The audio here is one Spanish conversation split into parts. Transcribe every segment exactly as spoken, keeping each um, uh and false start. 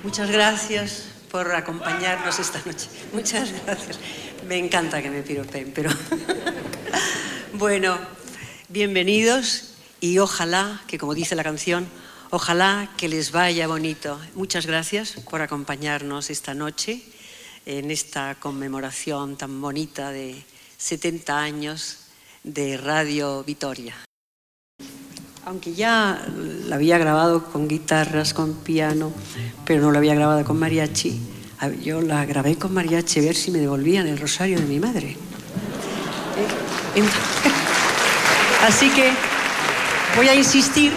Muchas gracias por acompañarnos esta noche. Muchas gracias. Me encanta que me piropeen, pero... Bueno, bienvenidos y ojalá, que como dice la canción, ojalá que les vaya bonito. Muchas gracias por acompañarnos esta noche en esta conmemoración tan bonita de setenta años de Radio Vitoria. Aunque ya la había grabado con guitarras, con piano, pero no la había grabado con mariachi, yo la grabé con mariachi a ver si me devolvían el rosario de mi madre. Entonces, así que voy a insistir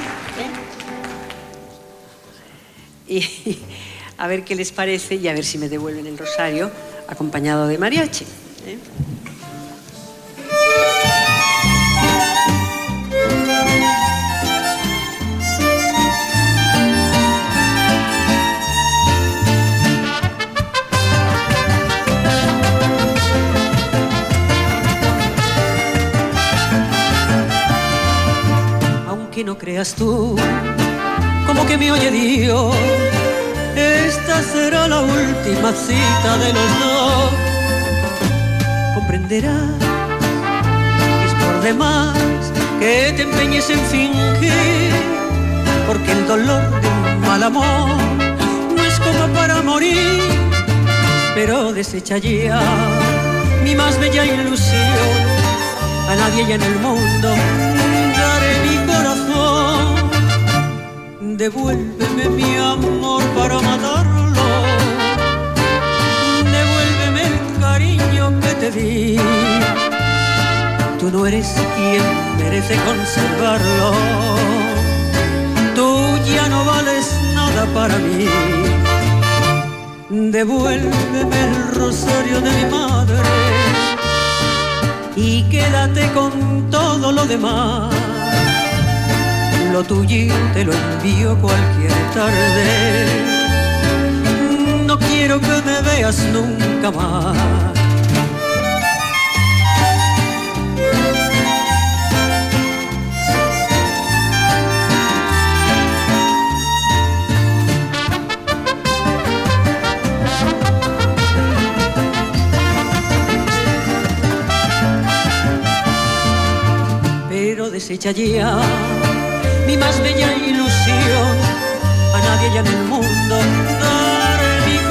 y a ver qué les parece y a ver si me devuelven el rosario acompañado de mariachi. ¿eh? Aunque no creas tú, como que me oye Dios, esta será la última cita de los dos. Comprenderás que es por demás que te empeñes en fingir, porque el dolor de un mal amor no es como para morir. Pero desecha ya mi más bella ilusión, a nadie ya en el mundo daré mi corazón. Devuélveme mi amor para matarlo, devuélveme el cariño que te di. Tú no eres quien merece conservarlo, tú ya no vales nada para mí. Devuélveme el rosario de mi madre y quédate con todo lo demás. Lo tuyo te lo envío cualquier tarde, no quiero que me veas nunca más. Pero desecha ya mi más bella ilusión, a nadie ya en el mundo daré mi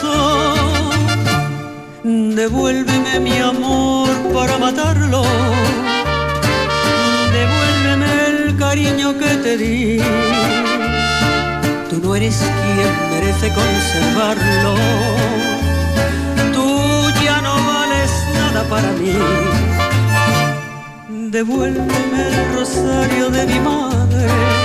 corazón. Devuélveme mi amor para matarlo, devuélveme el cariño que te di. Tú no eres quien merece conservarlo, tú ya no vales nada para mí. Devuélveme el rosario de mi madre